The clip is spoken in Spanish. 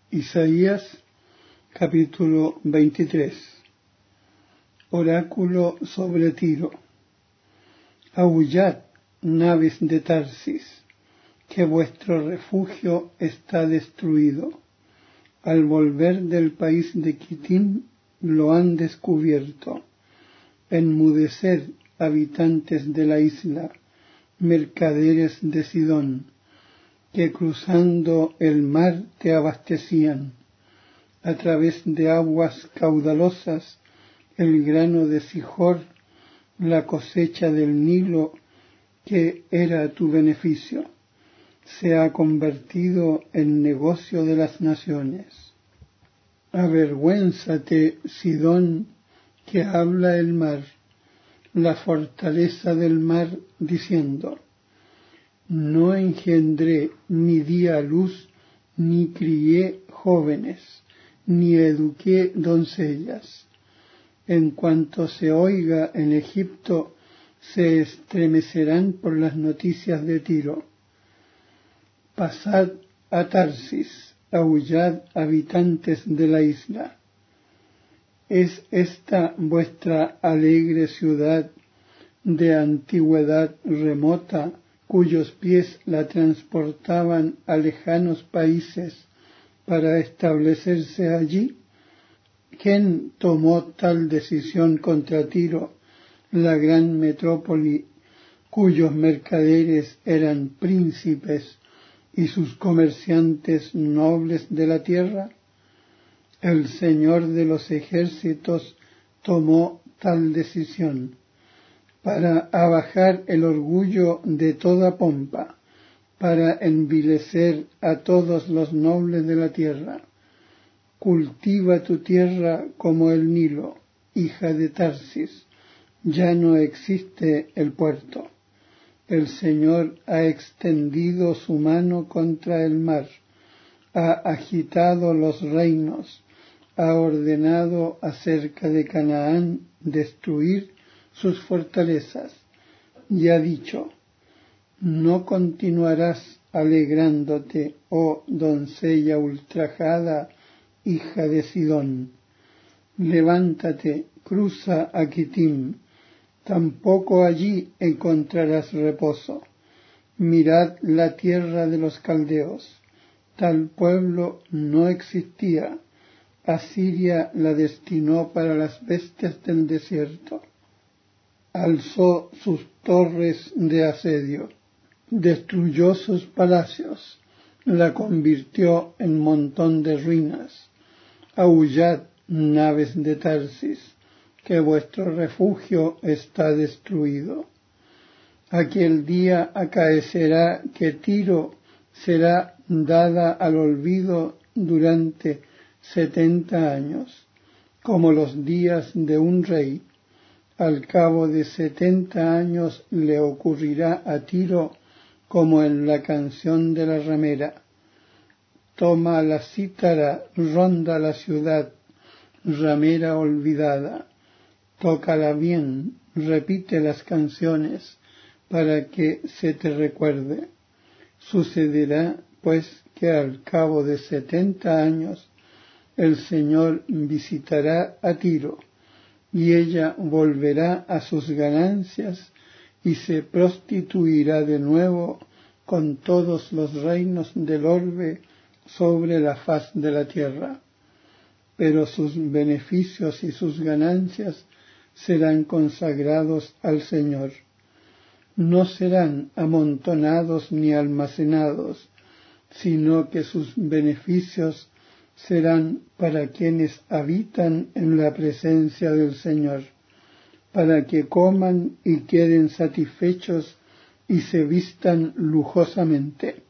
Isaías capítulo 23. Oráculo sobre Tiro. Aullad, naves de Tarsis, que vuestro refugio está destruido. Al volver del país de Quitim lo han descubierto. Enmudeced, habitantes de la isla, mercaderes de Sidón, que cruzando el mar te abastecían. A través de aguas caudalosas, el grano de Sihor, la cosecha del Nilo, que era tu beneficio, se ha convertido en negocio de las naciones. Avergüénzate, Sidón, que habla el mar, la fortaleza del mar, diciendo: no engendré, ni di a luz, ni crié jóvenes, ni eduqué doncellas. En cuanto se oiga en Egipto, se estremecerán por las noticias de Tiro. Pasad a Tarsis, aullad, habitantes de la isla. ¿Es esta vuestra alegre ciudad de antigüedad remota, cuyos pies la transportaban a lejanos países para establecerse allí? ¿Quién tomó tal decisión contra Tiro, la gran metrópoli, cuyos mercaderes eran príncipes y sus comerciantes nobles de la tierra? El Señor de los ejércitos tomó tal decisión para abajar el orgullo de toda pompa, para envilecer a todos los nobles de la tierra. Cultiva tu tierra como el Nilo, hija de Tarsis, ya no existe el puerto. El Señor ha extendido su mano contra el mar, ha agitado los reinos, ha ordenado acerca de Canaán destruir sus fortalezas, y ha dicho: no continuarás alegrándote, oh doncella ultrajada, hija de Sidón. Levántate, cruza a Quitim, tampoco allí encontrarás reposo. Mirad la tierra de los caldeos, tal pueblo no existía. Asiria la destinó para las bestias del desierto. Alzó sus torres de asedio, destruyó sus palacios, la convirtió en montón de ruinas. Aullad, naves de Tarsis, que vuestro refugio está destruido. Aquel día acaecerá que Tiro será dada al olvido durante 70 años, como los días de un rey. Al cabo de 70 años le ocurrirá a Tiro como en la canción de la ramera. Toma la cítara, ronda la ciudad, ramera olvidada. Tócala bien, repite las canciones, para que se te recuerde. Sucederá, pues, que al cabo de 70 años el Señor visitará a Tiro, y ella volverá a sus ganancias y se prostituirá de nuevo con todos los reinos del orbe sobre la faz de la tierra. Pero sus beneficios y sus ganancias serán consagrados al Señor. No serán amontonados ni almacenados, sino que sus beneficios serán para quienes habitan en la presencia del Señor, para que coman y queden satisfechos y se vistan lujosamente.